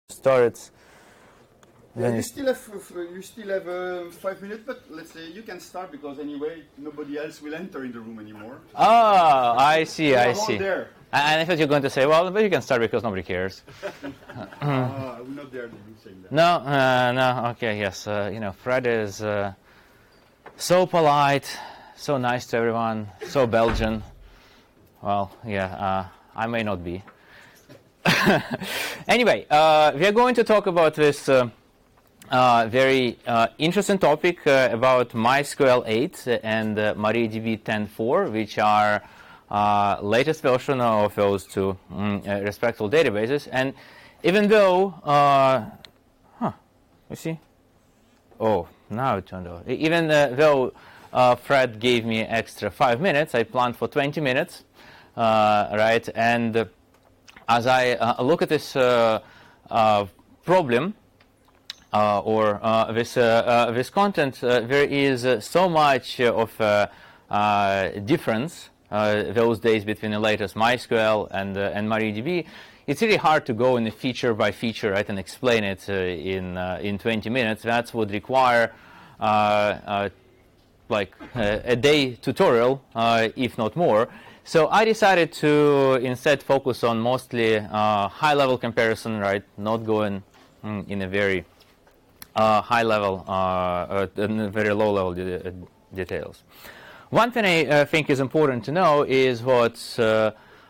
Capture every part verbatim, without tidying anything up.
started. Yeah, you still have you still have uh, five minutes, but let's say you can start because anyway nobody else will enter in the room anymore. Oh, I see, We I are all see. there. And I thought you were going to say, well, but you can start because nobody cares. Ah, I'm not there to do saying that. No, uh, no, okay, yes. Uh, you know, Fred is uh, so polite, so nice to everyone, so Belgian. Well, yeah, uh, I may not be. Anyway, uh, we are going to talk about this uh, uh, very uh, interesting topic uh, about MySQL eight and uh, MariaDB ten point four, which are uh, latest version of those two um, uh, respectful databases. And even though, uh, huh, you see? Oh, now it turned off. Even uh, though uh, Fred gave me extra five minutes, I planned for twenty minutes, uh, right? And uh, as I uh, look at this uh, uh, problem uh, or uh, this uh, uh, this content, uh, there is uh, so much of uh, uh, difference uh, those days between the latest MySQL and uh, and MariaDB. It's really hard to go in a feature by feature, right, and explain it uh, in uh, in twenty minutes. That would require uh, uh, like uh, a day tutorial, uh, if not more. So I decided to instead focus on mostly uh, high-level comparison, right? Not going mm, in a very uh, high-level, uh, uh, in very low-level de details. One thing I uh, think is important to know is what, uh,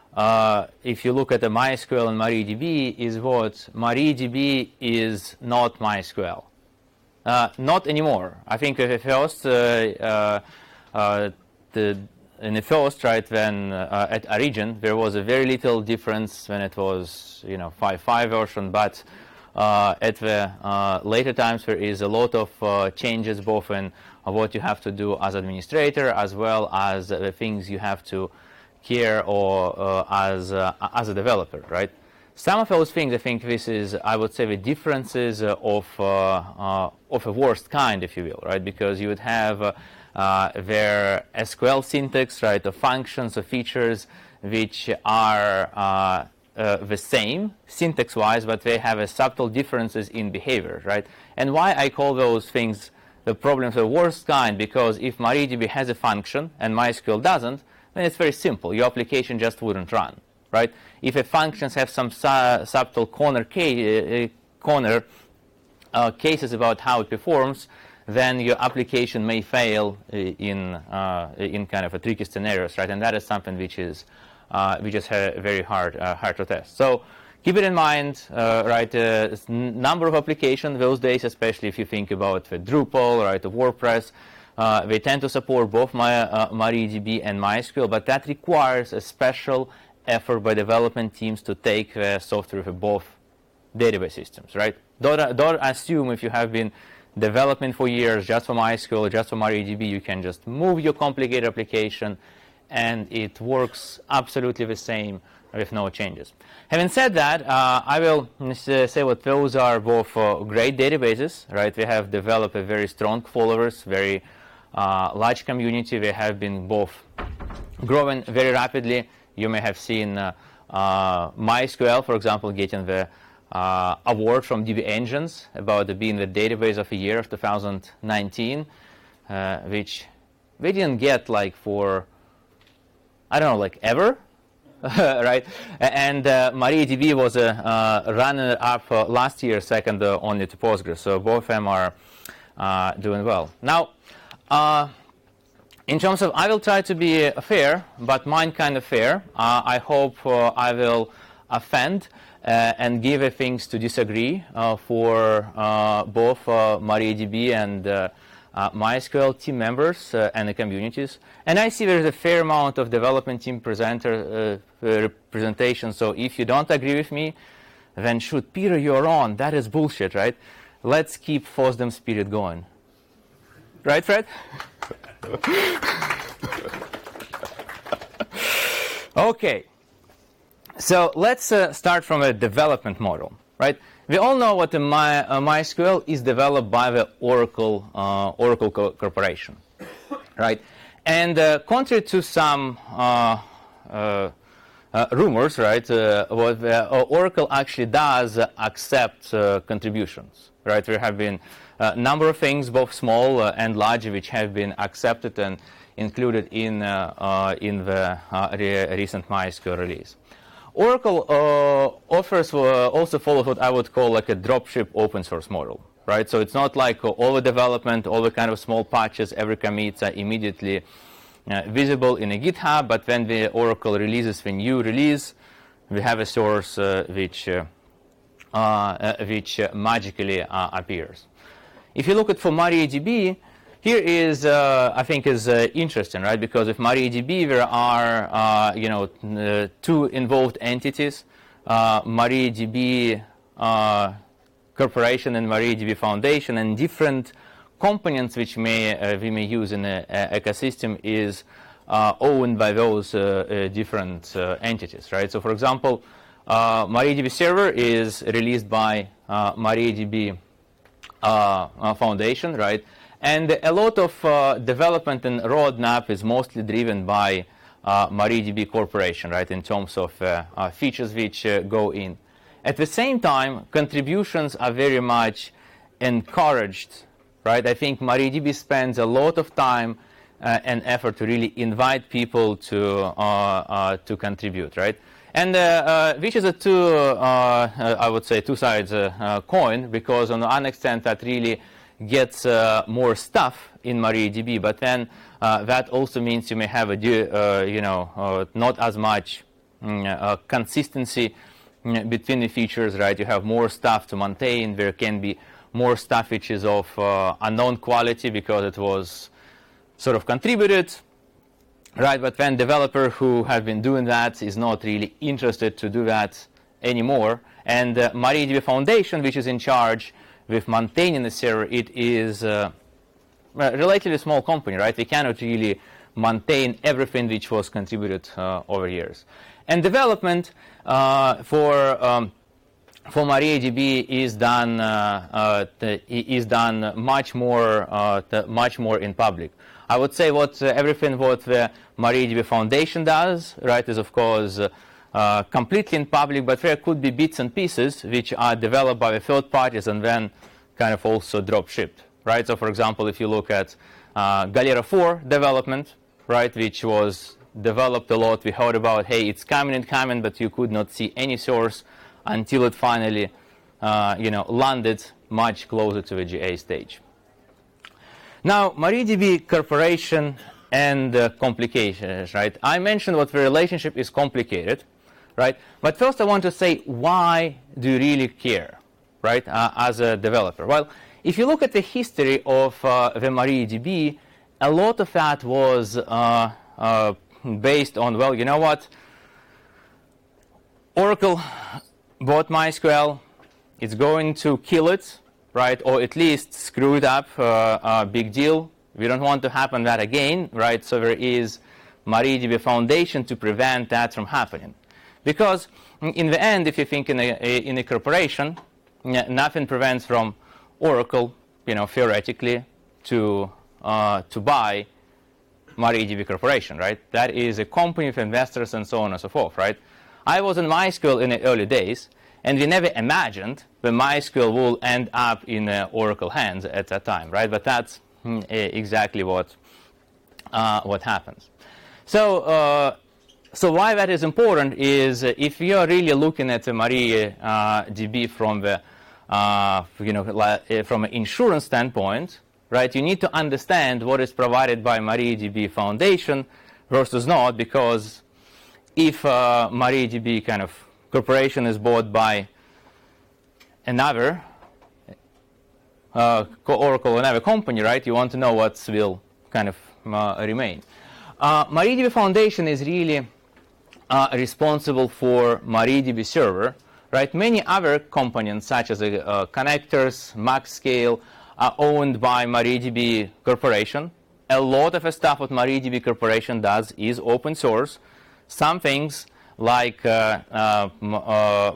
uh, if you look at the MySQL and MariaDB, is what MariaDB is not MySQL. Uh, not anymore. I think at first, uh, uh, uh, the in the first, right, when uh, at Origin, there was a very little difference when it was, you know, five point five version, but uh, at the uh, later times there is a lot of uh, changes both in uh, what you have to do as administrator as well as uh, the things you have to care or uh, as uh, as a developer, right? Some of those things, I think this is, I would say, the differences uh, of uh, uh, of a worst kind, if you will, right? Because you would have uh, Uh, their S Q L syntax, right, of functions, of features, which are uh, uh, the same syntax-wise, but they have a subtle differences in behavior, right? And why I call those things the problems of the worst kind, because if MariaDB has a function and MySQL doesn't, then it's very simple. Your application just wouldn't run, right? If a functions have some su subtle corner, ca uh, corner uh, cases about how it performs, then your application may fail in uh, in kind of a tricky scenarios, right? And that is something which is uh, which is very hard uh, hard to test. So keep it in mind, uh, right? Uh, number of applications those days, especially if you think about the Drupal, right, the WordPress, uh, they tend to support both my uh, MariaDB and MySQL, but that requires a special effort by development teams to take the software for both database systems, right? Don't don't assume if you have been development for years just for MySQL, just for MariaDB, you can just move your complicated application and it works absolutely the same with no changes. Having said that, uh, I will say what those are both uh, great databases, right? They have developed a very strong followers, very uh, large community. They have been both growing very rapidly. You may have seen uh, uh, MySQL, for example, getting the Uh, award from D B Engines about the being the database of the year of two thousand nineteen, uh, which we didn't get like for, I don't know, like ever, right? And uh, MariaDB was a uh, runner-up uh, last year, second uh, only to Postgres. So both of them are uh, doing well. Now, uh, in terms of, I will try to be fair, but mine kind of fair. Uh, I hope uh, I will offend Uh, and give uh, things to disagree uh, for uh, both uh, MariaDB and uh, uh, MySQL team members uh, and the communities. And I see there's a fair amount of development team presenter uh, representation. So if you don't agree with me, then shoot, Peter, you're on. That is bullshit, right? Let's keep FOSDEM spirit going. Right, Fred? Okay. So let's uh, start from a development model, right? We all know what the My, uh, MySQL is developed by the Oracle uh, Oracle Co Corporation, right? And uh, contrary to some uh, uh, uh, rumors, right? Uh, what uh, Oracle actually does uh, accept uh, contributions, right? There have been a number of things, both small uh, and large, which have been accepted and included in uh, uh, in the uh, re recent MySQL release. Oracle uh, offers uh, also follows what I would call like a dropship open source model, right? So it's not like uh, all the development, all the kind of small patches, every commits are immediately uh, visible in a GitHub, but when the Oracle releases the new release, we have a source uh, which uh, uh, which uh, magically uh, appears. If you look at for MariaDB, here is, uh, I think, is uh, interesting, right? Because with MariaDB, there are, uh, you know, uh, two involved entities, uh, MariaDB uh, Corporation and MariaDB Foundation, and different components which may uh, we may use in an ecosystem is uh, owned by those uh, uh, different uh, entities, right? So, for example, uh, MariaDB Server is released by uh, MariaDB uh, uh, Foundation, right? And a lot of uh, development and roadmap is mostly driven by uh, MariaDB Corporation, right, in terms of uh, uh, features which uh, go in. At the same time, contributions are very much encouraged, right? I think MariaDB spends a lot of time uh, and effort to really invite people to uh, uh, to contribute, right? And uh, uh, which is a two, uh, uh, I would say, two sides uh, uh, coin, because on one extent that really gets uh, more stuff in MariaDB, but then uh, that also means you may have a uh, you know uh, not as much mm, uh, consistency mm, between the features, right? You have more stuff to maintain. There can be more stuff which is of uh, unknown quality because it was sort of contributed, right? But when developer who have been doing that is not really interested to do that anymore, and uh, MariaDB Foundation, which is in charge with maintaining the server, it is uh, a relatively small company, right? We cannot really maintain everything which was contributed uh, over years. And development uh, for um, for MariaDB is done uh, uh, is done much more uh, much more in public. I would say what uh, everything what the MariaDB Foundation does, right, is of course Uh, Uh, completely in public, but there could be bits and pieces which are developed by the third parties and then kind of also drop shipped, right? So, for example, if you look at uh, Galera four development, right, which was developed a lot, we heard about, hey, it's coming and coming, but you could not see any source until it finally, uh, you know, landed much closer to the G A stage. Now, MariaDB Corporation and uh, complications, right? I mentioned what the relationship is complicated, right? But first I want to say, why do you really care, right, uh, as a developer? Well, if you look at the history of uh, the MariaDB, a lot of that was uh, uh, based on, well, you know what? Oracle bought MySQL. It's going to kill it, right, or at least screw it up, uh, uh, big deal. We don't want to happen that again, right? So there is MariaDB Foundation to prevent that from happening. Because in the end, if you think in a, in a corporation, nothing prevents from Oracle, you know, theoretically, to uh, to buy MariaDB Corporation, right? That is a company of investors and so on and so forth, right? I was in MySQL in the early days, and we never imagined that MySQL will end up in uh, Oracle hands at that time, right? But that's mm, exactly what uh, what happens. So. Uh, So why that is important is uh, if you are really looking at the MariaDB from the, uh, you know, uh, from an insurance standpoint, right? You need to understand what is provided by MariaDB Foundation versus not, because if uh, MariaDB kind of corporation is bought by another uh, Oracle or another company, right? You want to know what will kind of uh, remain. Uh, MariaDB Foundation is really Uh, responsible for MariaDB server, right? Many other components such as uh, uh, connectors, MaxScale are owned by MariaDB Corporation. A lot of the stuff what MariaDB Corporation does is open source. Some things like uh, uh, uh,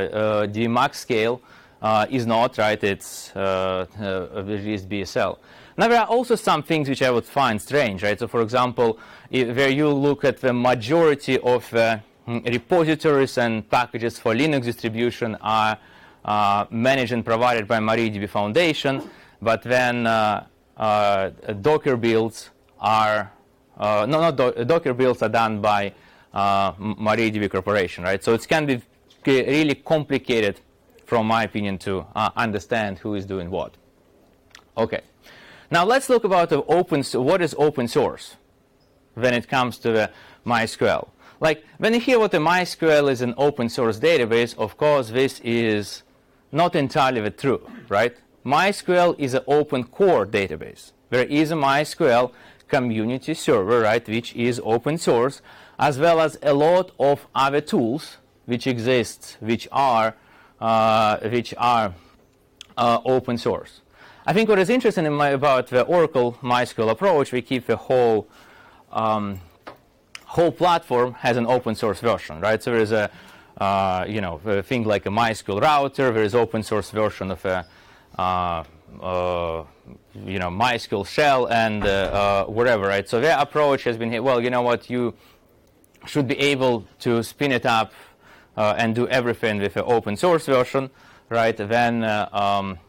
MariaDB uh, uh, MaxScale uh, is not, right? It's uh, uh, released B S L. Now, there are also some things which I would find strange, right? So, for example, if, where you look at the majority of uh, repositories and packages for Linux distribution are uh, managed and provided by MariaDB Foundation, but then uh, uh, Docker builds are uh, no, not do Docker builds are done by uh, MariaDB Corporation, right? So it can be really complicated, from my opinion, to uh, understand who is doing what. Okay. Now let's look about the open, what is open source when it comes to the MySQL. Like, when you hear what the MySQL is an open source database, of course this is not entirely the truth, right? MySQL is an open core database. There is a MySQL community server, right, which is open source, as well as a lot of other tools which exist, which are, uh, which are uh, open source. I think what is interesting in my, about the Oracle MySQL approach, we keep the whole um, whole platform has an open source version, right? So there is a uh, you know a thing like a MySQL router. There is open source version of a uh, uh, you know MySQL shell and uh, uh, whatever, right? So their approach has been, well, you know what, you should be able to spin it up uh, and do everything with an open source version, right? Then uh, um,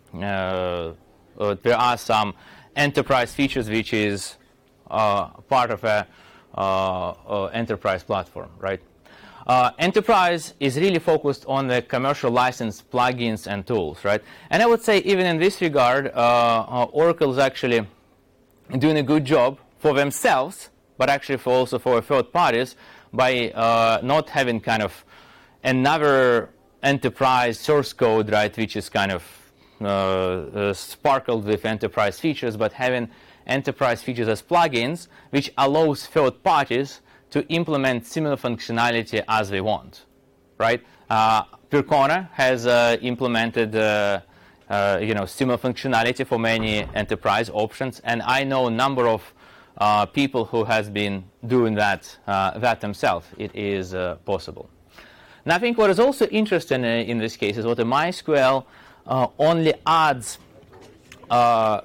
Uh, uh, there are some enterprise features which is uh, part of a uh, uh, enterprise platform, right? Uh, enterprise is really focused on the commercial license plugins and tools, right? And I would say even in this regard, uh, uh, Oracle is actually doing a good job for themselves, but actually for also for third parties, by uh, not having kind of another enterprise source code, right, which is kind of Uh, uh, sparkled with enterprise features, but having enterprise features as plugins, which allows third parties to implement similar functionality as they want, right? Uh, Percona has uh, implemented uh, uh, you know, similar functionality for many enterprise options, and I know a number of uh, people who has been doing that, uh, that themselves. It is uh, possible. And I think what is also interesting uh, in this case is what the MySQL Uh, only adds uh,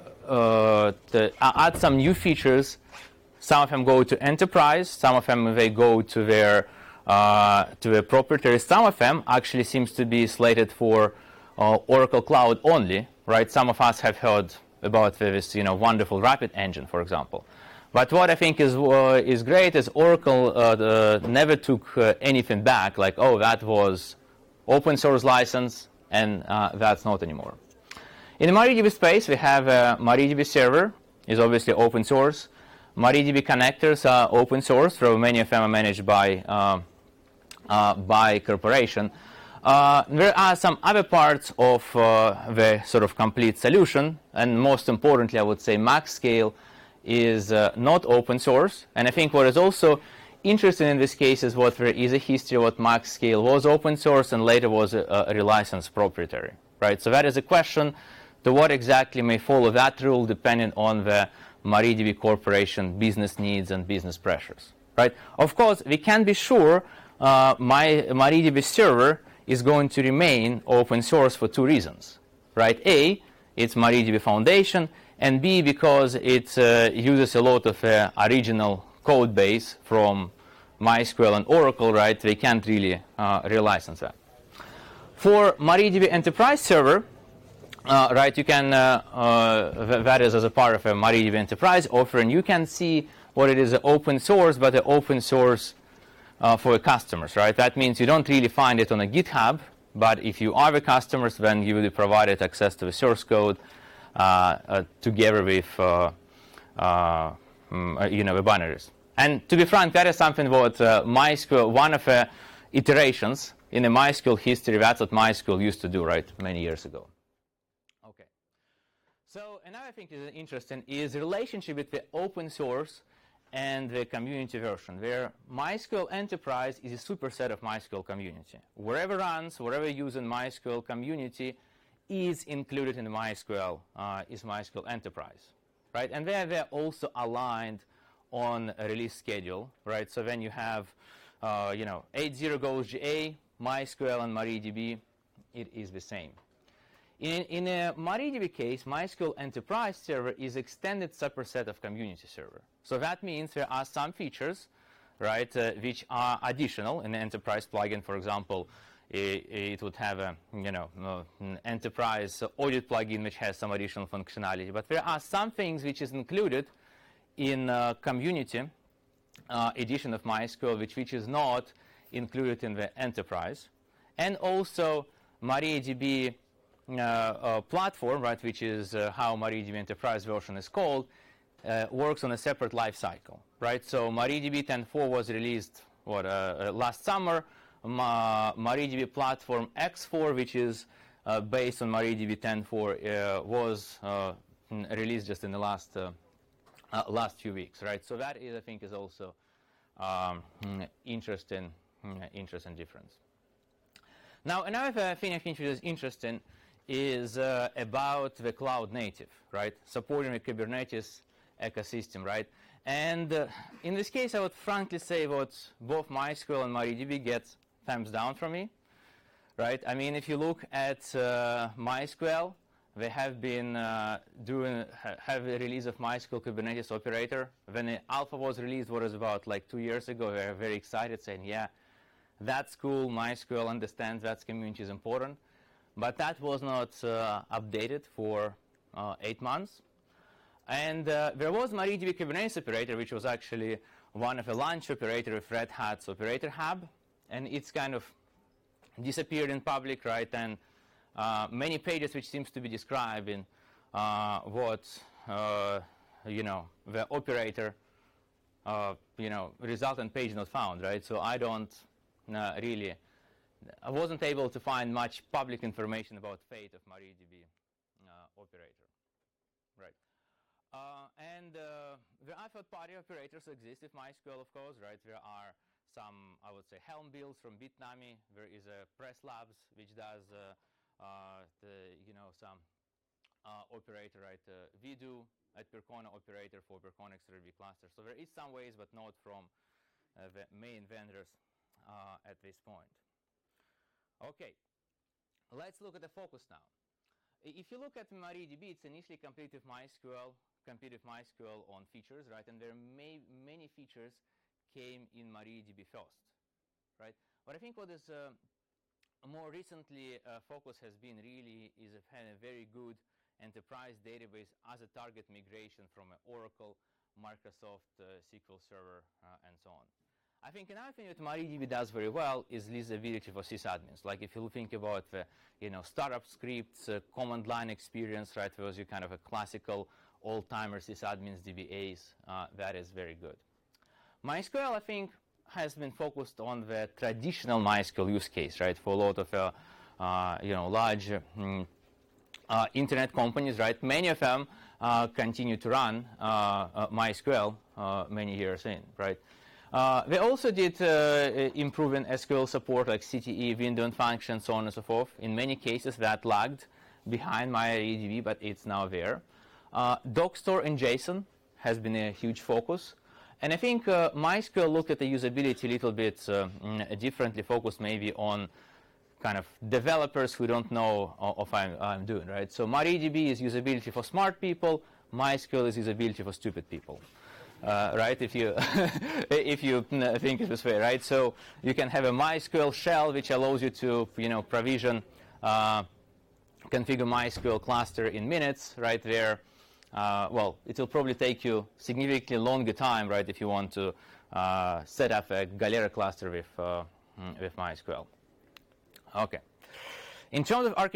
uh, the, uh, add some new features. Some of them go to enterprise. Some of them they go to their uh, to their proprietary. Some of them actually seems to be slated for uh, Oracle Cloud only, right? Some of us have heard about this, you know, wonderful Rapid engine, for example. But what I think is uh, is great is Oracle uh, the, never took uh, anything back. Like, oh, that was open source license, and uh, that's not anymore. In the MariaDB space, we have a MariaDB server, is obviously open source. MariaDB connectors are open source, so many of them are managed by uh, uh, by corporation. Uh, there are some other parts of uh, the sort of complete solution, and most importantly, I would say MaxScale is uh, not open source. And I think what is also interesting in this case is what there is a history of what MaxScale was open source and later was a, a relicensed proprietary, right? So that is a question to what exactly may follow that rule depending on the MariaDB corporation business needs and business pressures, right? Of course, we can be sure uh, my MariaDB server is going to remain open source for two reasons, right? A, it's MariaDB Foundation, and B, because it uh, uses a lot of uh, original code base from MySQL and Oracle, right? They can't really uh, relicense that. For MariaDB Enterprise Server, uh, right, you can, uh, uh, that is as a part of a MariaDB Enterprise offering, you can see what it is open source, but the open source uh, for the customers, right? That means you don't really find it on a GitHub, but if you are the customers, then you will be provided access to the source code uh, uh, together with, uh, uh, mm, you know, the binaries. And to be frank, that is something what uh, MySQL, one of the iterations in the MySQL history, that's what MySQL used to do, right, many years ago. Okay. So another thing that is interesting is the relationship between open source and the community version, where MySQL Enterprise is a superset of MySQL Community. Wherever runs, wherever using MySQL Community is included in the MySQL, uh, is MySQL Enterprise, right? And there they're also aligned on a release schedule, right? So when you have, uh, you know, eight point zero goes G A, MySQL and MariaDB, it is the same. In, in a MariaDB case, MySQL Enterprise Server is extended superset of Community Server. So that means there are some features, right, uh, which are additional in the Enterprise plugin. For example, it, it would have a, you know, an Enterprise Audit plugin which has some additional functionality. But there are some things which is included in uh, Community uh, edition of MySQL, which, which is not included in the Enterprise. And also MariaDB Uh, uh, platform, right, which is uh, how MariaDB Enterprise version is called, uh, works on a separate life cycle, right? So MariaDB ten point four was released what uh, uh, last summer. Ma MariaDB Platform X four, which is uh, based on MariaDB ten point four, uh, was uh, released just in the last uh, uh, last few weeks, right? So that is, I think, is also um, interesting, interesting difference. Now, another thing I think is interesting is uh, about the cloud native, right? Supporting the Kubernetes ecosystem, right? And uh, in this case, I would frankly say that both MySQL and MariaDB get thumbs down from me, right? I mean, if you look at uh, MySQL, they have been uh, doing, ha have a release of MySQL Kubernetes operator. When the alpha was released, what was about like two years ago, they were very excited, saying, yeah, that's cool, MySQL understands that community is important. But that was not uh, updated for uh, eight months. And uh, there was MariaDB Kubernetes operator, which was actually one of the launch operator of Red Hat's Operator Hub. And it's kind of disappeared in public, right? And uh, many pages which seems to be describing uh, what, uh, you know, the operator, uh, you know, resultant page not found, right? So I don't uh, really... I wasn't able to find much public information about fate of MariaDB uh, operator, right? Uh, and uh, there are third-party operators exist with MySQL, of course, right? There are some, I would say, Helm builds from Bitnami. There is a Press Labs which does, uh, uh, the, you know, some uh, operator, right? Uh, we do at Percona operator for Percona X R V cluster. So there is some ways, but not from uh, the main vendors uh, at this point. Okay, let's look at the focus now. If you look at MariaDB, it's initially competed with MySQL, competed with MySQL on features, right? And there are may, many features came in MariaDB first, right? But I think what is uh, more recently uh, focus has been really is a, had a very good enterprise database as a target migration from an Oracle, Microsoft uh, S Q L Server, uh, and so on. I think another thing that MariaDB does very well is usability for sysadmins. Like if you think about the, you know, startup scripts, uh, command line experience, right, was you kind of a classical old-timer sysadmins D B As, uh, that is very good. MySQL, I think, has been focused on the traditional MySQL use case, right, for a lot of, uh, uh, you know, large mm, uh, internet companies, right? Many of them uh, continue to run uh, uh, MySQL uh, many years in, right? Uh, they also did uh, improve in S Q L support, like C T E, window and function, so on and so forth. In many cases, that lagged behind MariaDB, but it's now there. Uh, Docstore and JSON has been a huge focus. And I think uh, MySQL looked at the usability a little bit uh, differently, focused maybe on kind of developers who don't know of what I'm, I'm doing, right? So MariaDB is usability for smart people. MySQL is usability for stupid people. Uh, right, if you if you think it this way, right? So you can have a MySQL shell which allows you to, you know, provision, uh, configure MySQL cluster in minutes, right there. Uh, well, it will probably take you significantly longer time, right, if you want to uh, set up a Galera cluster with uh, with MySQL. Okay. In terms of architecture,